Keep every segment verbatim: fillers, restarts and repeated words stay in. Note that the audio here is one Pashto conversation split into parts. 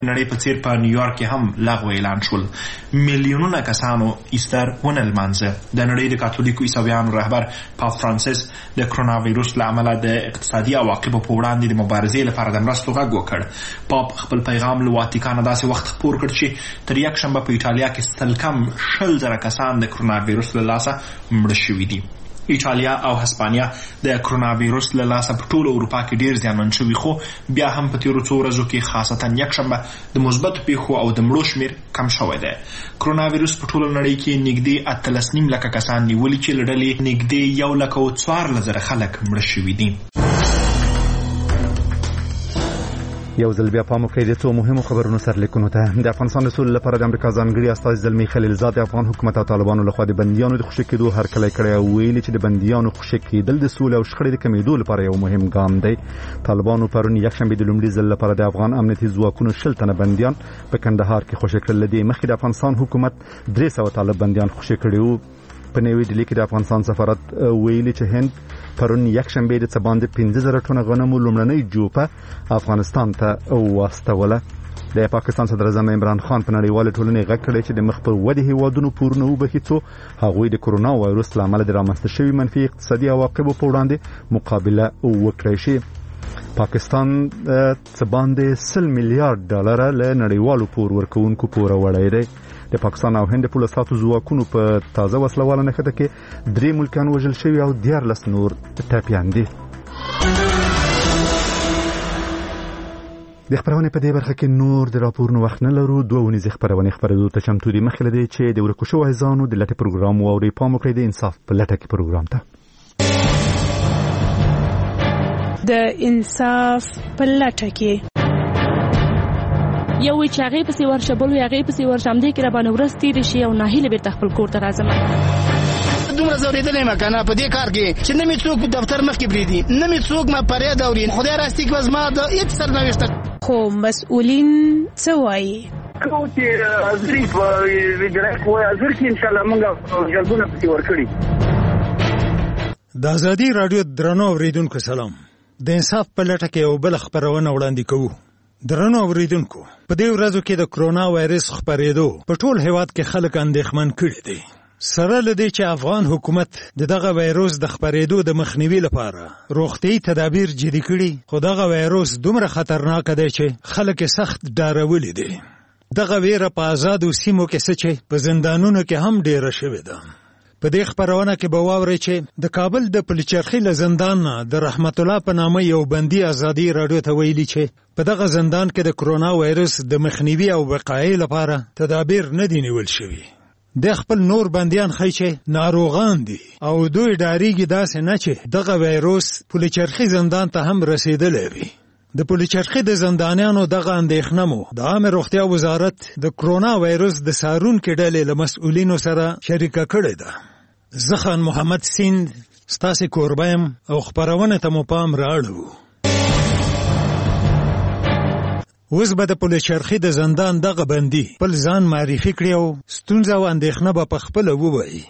نړۍ په څیر په نیویارک کې هم لغوه اعلان شول. میلیونونه کسانو ایستر ونه لمانځه. د نړۍ د کاتولیکو عیسویانو رهبر پاپ فرانسیس د کرونا وایروس له امله د اقتصادي عواقبو په وړاندې د مبارزې لپاره د مرستو غږ وکړ. پاپ خپل پیغام له واتیکان داسې وخت خپور کړ چې تر یک شنبه په ایټالیا کې ستل کم شل زره کسان د کرونا وایروس له لاسه مړه شوي دي. ایټالیا او هسپانیا د کرونا وایروس له لاسه په ټول اروپا کې ډیر زیانمن شوي، خو بیا هم په تیرو څو ورځو کې خاصتا یک شنبه د مثبتو پیښو او د مړو شمیر کم شوی دی. کرونا وایروس په ټوله نړۍ کې نږدې اتلس نیم لکه کسان نیولي چې له ډلې نږدې یو لک او څوارلس زره خلک مړه شوي دي. یو ځل بیا پام وکړئ د څو مهمو خبرونو سرلیکونو ته. د افغانستان د سولې لپاره د امریکا ځانګړي استازي زلمی خلیلزاد د افغان حکومت او طالبانو لخوا د بندیانو د خوشي کېدو هرکلی کړی او ویلي چې د بندیانو خوشي کېدل د سولې او شخړې د کمیدو لپاره یو مهم ګام دی. طالبانو پرون یکشنبه د لومړي ځل لپاره د افغان امنیتي ځواکونو شل تنه بندیان په کندهار کې خوشي کړل. د مخکې د افغانستان حکومت درې سوه طالب بندیان خوشي کړي وو. په نوې ډیلي کې د افغانستان سفارت ویلي چې هند پرون یکشنبه د څه باندې پنځه زره ټنه غنمو لومړنۍ جوپه افغانستان ته واستوله. د پاکستان صدر اعظم عمران خان په نړیواله ټولنې غږ کړی چې د مخ پر ودې هیوادونو پورونه وبهي څو هغوی د کرونا وایروس له امله د رامنځته شوي منفي اقتصادي عواقبو په وړاندې مقابله وکړی شي. پاکستان څه باندې سل میلیارډ ډالر له نړیوالو پور ورکوونکو پوره وړی دی. د پاکستان او هند په لساتو ځواکونو په تازه وسلواله نښته کې درې ملکیان وژل شوي او دیارلس نور ټپیان دي. د خبرونې په دې برخه کې نور د راپورونو وخت نه لرو. دوه ونیزې خبرونې خبرېدو ته چمتو دي. مخکې له دې چې د ورکو شوو عزیزانو د لټې پروګرام واورئ، پام وکړئ د انصاف په لټه کې پروګرام ته. د انصاف په لټه کې یو چې هغه په سی ورشه بل هغه په سی ورشه هم دې کې را باندې ورستي رشي او ناهیله بیرته خپل کور ته راځم. دومره زوریدلې ما کنه په دې کار کې چې نه می څوک دفتر مخ کې بریدي، نه می څوک ما پرې دوري. خدای راستي کې وزما د هیڅ سرنوشت خو مسؤلین څه وایي؟ کو چې ازري په ویډرک وای ازر کې ان شاء الله موږ جلبونه پتی ورکړي. د ازادي رادیو درنو اوریدونکو سلام. د انصاف په لټه کې یو بل خبرونه وړاندې کوو. درنو اوریدونکو، په دې ورځو کې د کرونا وایرس خپرېدو په ټول هیواد کې خلک اندېښمن کړي دي. سره له دې چې افغان حکومت د دغه وایروس د خپرېدو د مخنیوي لپاره روغتیايي تدابیر جدي کړي، خو دغه وایروس دومره خطرناک دی چې خلک سخت ډارولي دي. دغه ویره په آزادو سیمو کې څه چې په زندانونو کې هم ډیره شوې ده. په دې خبرونه کې به واورئ چې د کابل د پلچرخي له زندان نه د رحمت الله په نامه یو بندي ازادي رادیو ته ویلي چې په دغه زندان کې د کرونا وایرس د مخنیوي او وقایې لپاره تدابیر نه دي نیول شوي. د خپل نور بندیان ښیي چې ناروغان دي او دوی ډاریږي داسې نه چې دغه وایروس پلچرخي زندان ته هم رسیدلی وي. د پلچرخي د زندانیانو دغه اندېښنه مو د عامه روغتیا وزارت د کرونا وایروس د څارونکي ډلې له مسؤلینو سره شریکه کړې ده. زه خان محمد سیند ستاسې کوربه یم او خپرونه ته مو پام رااړو. اوس به د پلچرخي د زندان دغه بندي خپل ځان معرفي کړي او ستونزه او اندېښنه به پخپله ووایي.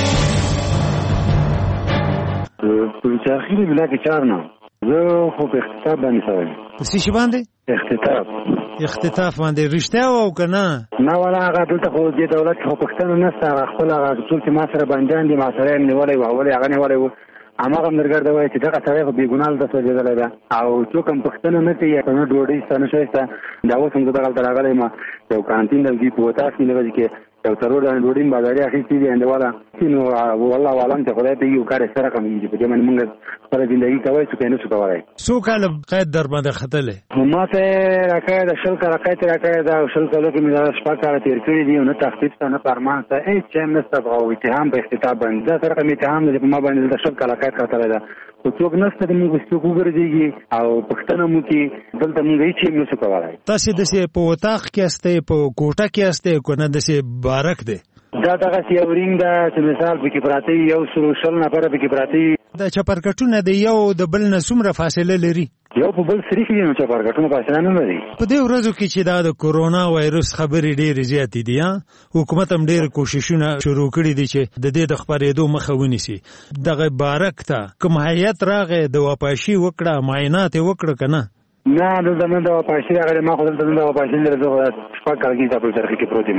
پلچرخي د بلاک چار نه زه خو په اختطاف باندې شوی. په څه شي باندې؟ اختطاف. اختطاف باندې رښتیا او که نه؟ نه ولا هغه دلته خو دې دولت کې خو پښتنه نشته. هغه خپل هغه ټول چې ما سره بندیان دي ما سره یې نیولی و اول یې هغه نیولی و. هماغه هم درګرده وایي چې دغه سړی خو بېګناه دلته سوځېدلی ده او څوک هم پښتنه نه کوي یا که نه ډوډۍ شته نه شی شته. دا اوس هم زه دغلته راغلی یم یو کارانتین دلګي په وطاس کې لږه کې یو څلور دانې ډوډۍ مې بازاري اخیستې دي انډیواله نو والله عالم ته خدای ته یو کار یې سره کمېږي په دې باندې مونږ خپله زندګي کوی څوک یې نه شو کولی. څو کاله قید در باندې ختلی؟ ما ته یې راکړی ده شل کاله قید یې راکړی ده او شل کالو کې مې دا شپږ کاله تېر کړي دي او نه تخفیف شته نه فرمان شته هېڅ شی هم نشته او اتهام په اختطاف باندې دا سره کوم اتهام دی چې په ما باندې دلته شل کاله قید ختلی ده خو څوک نشته د موږ څوک وګرځېږي او پوښتنه مو کړي دلته موږ هېڅ شی هم نشو کولی. تاسې داسې په اطاق کې یاستئ په کوټه کې یاستئ که نه داسې بارک دی؟ دا دغسې یو رینګ ده چې مثال پکې پراته وي یو سلو شل نفره پکې پراته وي. دا چپرکټونه د یو د بل نه څومره فاصله لري؟ یو په بل سریښ دي نو چپرکټونه فاصله نه لري. په دې ورځو کې چې دا د کرونا وایروس خبرې ډېرې زیاتې دي حکومت هم ډېر کوششونه شروع کړي دي چې د دې د خپرېدو مخه ونیسي. دغه بارک ته کوم هیات راغی د واپاشي وکړه معاینات یې وکړه که نه؟ نه د زمون د پاشي هغه ما خو دلته د پاشي لري زه شپږ کال کې په ترخی کې پروت یم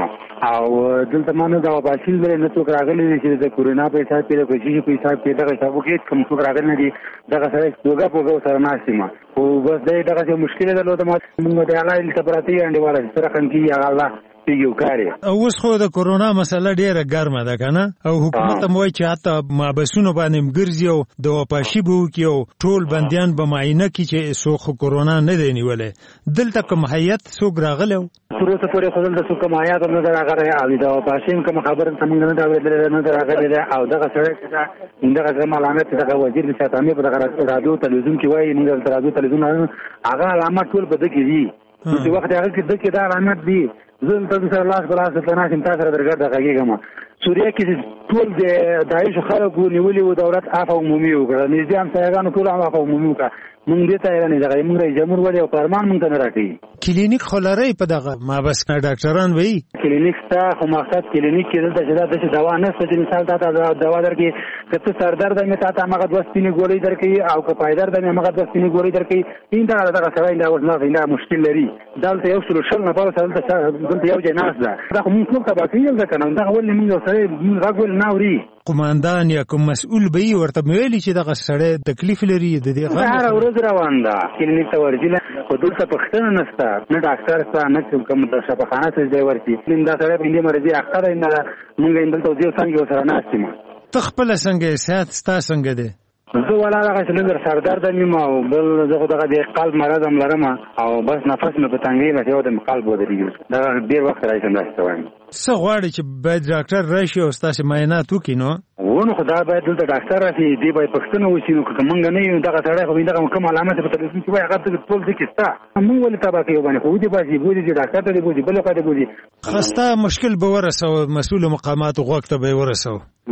او دلته ما نه د پاشي لري نه څوک راغلي چې د کورونا په حساب کې د کوشش په حساب کې دغه حساب کې کوم څوک راغلي نه دي دغه سره څوګه پوګو سره ناشتي او بس دغه مشکل ده له موږ د اعلی التبراتي انډیواله سره کنتي الله یو کاری اوس خو د کورونا مسله ډیره ګرمه ده کنه او حکومت هم وایي چې حتی مابسونو باندې ګرځي او د واپاشي بو کې او ټول بنديان به معاینه کې چې سو کورونا نه دی نیولې دلته کوم هیئت څوک راغلو پروسه پورې خو دلته څوک هیئت نه راغلی او د واپاشي کوم خبره څنګه نه دا نه راغلی او دغه سره چې دغه علامات دغه وزیر د شاتامي په دغه رادیو تلویزیون کې وایي موږ د رادیو تلویزیون هغه علامات ټول بده کیږي چې وخت هغه کې دغه دا علامات دي زه تاسو سره لاس بلاس ته نه شم تاسو سره درګه دغه سوریه کې ټول د دایښ خلکو نیولې و دولت عفو عمومي وکړه نظام سایګانو ټول عفو عمومي وکړه مونږ دې ته نه دغه موږ جمهور ولې او فرمان مونږ ته نه راکړي کلینیک خلاري په دغه ما بس نه ډاکټران وایي کلینیک ته خو مقصد کلینیک کې دلته چې دا دوا نه ستې مثال ته دوا درکې کته سردرد مې ته ته هغه دوه سپینې ګولې درکې او که پایدار د هغه دوه سپینې ګولې درکې این دا دغه سره دا ورنه نه مشکل لري دلته یو سلوشن نه پاره دلته دلته یو جناس ده دا خو موږ ټول تبع کیږي دا کنه دا ولې موږ سره راغول ناوري قوماندان یا کوم مسؤل به ورته ویلي چې دغه سړی تکلیف لري د دې غږ هر ورځ روان ده کلینیک ته ورځي خو دلته پښتنه نشته نه ډاکټر څه نه کوم د شفاخانه څه دی ورتي دا سره باندې مرزي اخر نه موږ دلته ځو څنګه سره ناشتیم تخپل څنګه صحت ستا څنګه دی زه ولا هغه څنګه سردرد مې ما او بل زه دغه د قلب مرض هم لرم او بس نفس مې په تنګي نه یو د قلب ودرېږي دا ډیر وخت راځي نه استوام څه غواړي چې باید ډاکټر راشي او تاسو معاینات وکړي نو ونه خدای باید دلته ډاکټر راشي دی باید پښتنه وشي نو کومنګ نه یو دغه سړی خو دغه کوم علامات په تلویزیون کې وایي هغه ټول ځکه ستا موږ ولې تابع کوي باندې خو دې باسي بوزي چې ډاکټر ته دی بوزي بل څه دی بوزي خسته مشکل به ورسو مسؤل مقامات غوښته به ورسو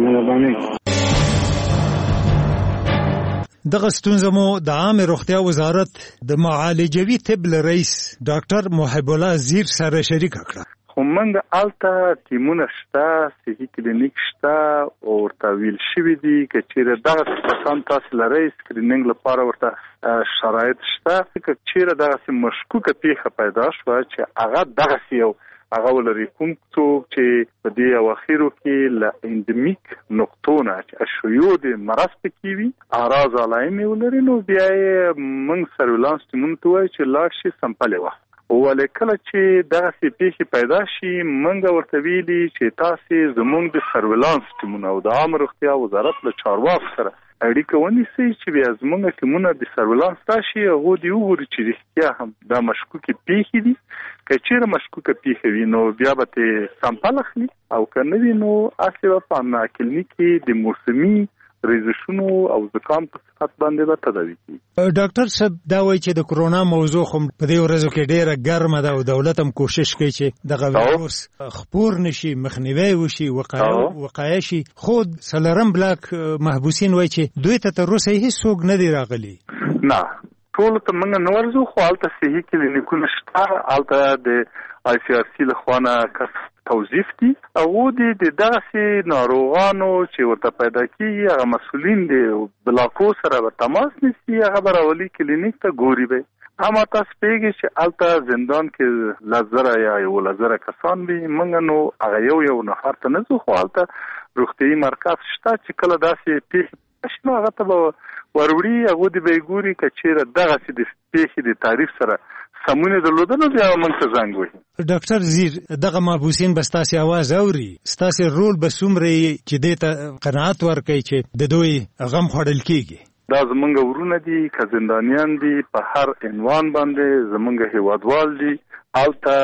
دغه ستونزه مو د عام روغتیا وزارت د معالجوي طب رئیس ډاکټر محب الله زیر سره شریک کړه خو موږ الته ټیمونه شته صحي کلینیک شته او ورته ویل شوي دي که چیرې دغه کسان تاسو لرئ سکرینینګ لپاره ورته شرایط شته که چیرې دغسې مشکوکه پیښه پیدا شوه چې هغه دغسې یو هغه ولري کوم څوک چې په دې اواخرو کې له اندمیک نقطو نه چې شیوع د مرض پکې وي اعراض علایمې ولري نو بیا یې موږ سرویلانس ټیمونو ته وایو چې لاړ شي سمپل یې واخلي ولې کله چې دغسې پیښې پیدا شي موږ ورته ویلي چې تاسې زموږ د سرویلانس ټیمونه او د عامه روغتیا وزارت له چارواکو سره اړیکه ونیسئ چې بیا زموږ ټیمونه د سرویلانس راشي هغوی دې وګوري چې رښتیا هم دا مشکوکې پیښې دي که چیرې مشکوکه پیښه وي نو بیا به ترې سمپل اخلي او که نه وي نو هسې به په همدغه کلینیک کې د موسمي ریزشونو او زکام په صحت باندې به تداوي کیږي. ډاکټر صاحب دا وایي چې د کرونا موضوع خو په دې ورځو کې ډیره ګرمه ده او دولت هم کوشش کوي چې دغه ویروس خپور نشي مخنیوي وشي وقایه وقایه شي خو سلرم بلاک محبوسین وایي چې دوی ته تر اوسه هیڅ نه دی راغلی. نه ټول ته موږ نه ورځو خو هلته صحي کلینیکونه شته هلته د آی سی آر سی لخوا نه توظیف دي او د دغسې ناروغانو چې ورته پیدا کېږي هغه مسؤلین دي بلاکو سره به تماس نیسي هغه به راولي کلینیک ته ګوري به اما تاسو پوهېږئ چې هلته زندان کې لس زره یا یولس زره کسان وي موږ نو هغه یو یو نفر ته نه ځو خو هلته روغتیایي مرکز شته چې کله داسې پیښې شي نو هغه ته به وروړي هغوی دې به یې ګوري که چېرې دغسې د پیښې د تعریف سره سمونه درلودنه بیا موږ ته زنګ وهي. ډاکټر زیر دغه محبوسین به ستاسې اواز اوري ستاسې رول به څومره چې دې ته قناعت ورکوي چې د دوی غم خوړل کېږي. دا زمونږ ورونه دي که زندانیان دي په هر عنوان باندې زمونږ هیوادوال دي هلته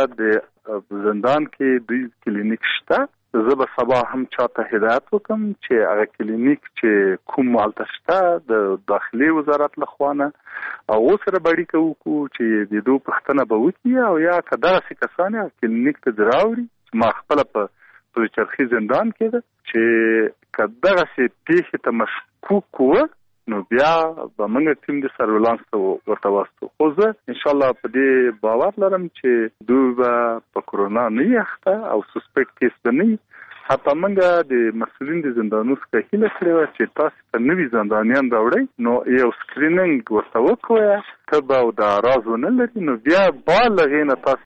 د زندان کې دوی کلینیک شته زه به سبا هم چاته هدایت وکم چې هغه کلینیک چې کوم هلته شته د داخلي وزارت لخوا نه هغو سره به اړیکه وکړو چې د دوی پوښتنه به وکړي او یا که دغسې کسان یې کلینیک ته دې راوړي ما خپله په پلچرخي زندان کې ده چې که دغسې پیښې ته مشکوک وه نو بیا به موږ ټیم د سرویلانس ته ورته واستو خو زه انشاءالله په دې باور لرم چې دوی به په کرونا نه وي اخته او سسپیکټ کیس به نه وي حتی موږ د مسؤلین د زندانونو څخه هیله کړې وه چې تاسو ته نوي زندانیان راوړئ، نو یو سکرینینګ ورته وکړئ، طب او د راز ونه لري، نو بیا بالغ نه تاسو